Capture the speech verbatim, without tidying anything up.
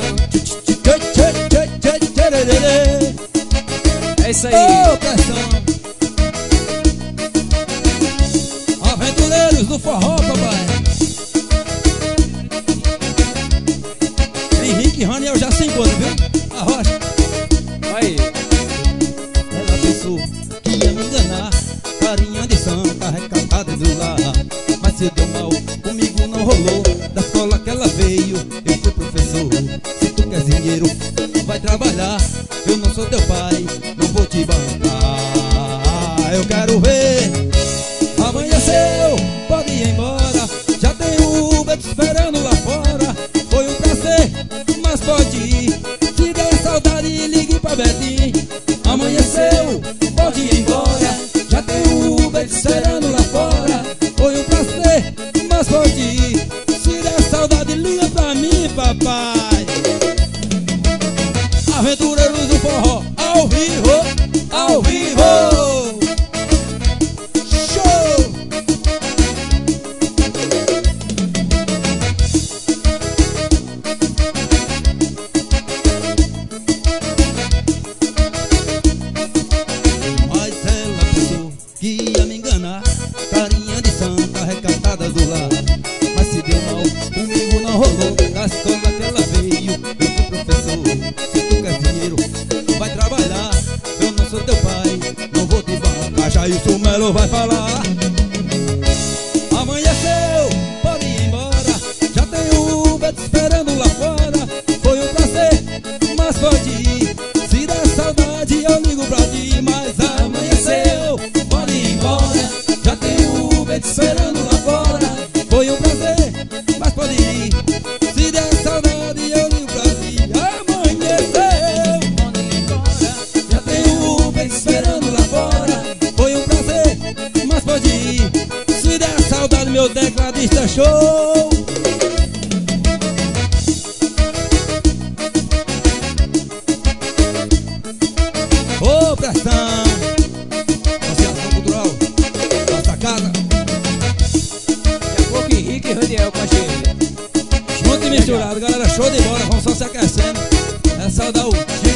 É isso aí. Ô, pressão. Aventureiros do forró, papai. Henrique e Raniel já se encontram, viu? A rocha. Aí. Ela pensou que ia me enganar, carinha de santa recatada do lar. Mas se deu mal, comigo não rolou. Da escola que ela veio, eu fui professor. Se tu quer dinheiro, vai trabalhar. Eu não sou teu pai, não vou te bancar. Eu quero ver. Amanheceu, pode ir embora. Já tem o Uber te esperando lá fora. Foi um prazer, mas pode ir. Se der saudade, ligue pra Betim. Amanheceu, pode ir embora. Já tem o Uber te esperando lá fora. Foi um prazer, mas pode ir. Se der saudade, liga pra mim, papai. Aventureiros do forró, ao vivo, ao vivo. Show! Mas ela pensou que ia me enganar, carinha de santa recatada do lar. Mas se deu mal, comigo não rolou. Da escola que ela veio, eu fui professor. Se tu quer dinheiro, vai trabalhar. Eu não sou teu pai, não vou te bancar. Jailson Melo vai falar. Amanheceu, pode ir embora. Já tem o Uber te esperando lá fora. Foi um prazer, mas pode ir. Se der saudade, eu ligo pra ti. Mas amanheceu, pode ir embora. Já tem o Uber te esperando lá fora. Foi um prazer, mas pode ir. Se der saudade, eu ligo pra ti. Amanheceu, pode ir embora. Já tem o Uber te esperando lá fora. Foi um prazer, mas pode ir. Se der saudade, meu tecladista show. Ô, pressão. Associação Cultural Nossa Casa. Daqui a pouco Henrique e Raniel com a gente. Junto e misturado, galera, show de bola. Vamos só se aquecendo. É saudar o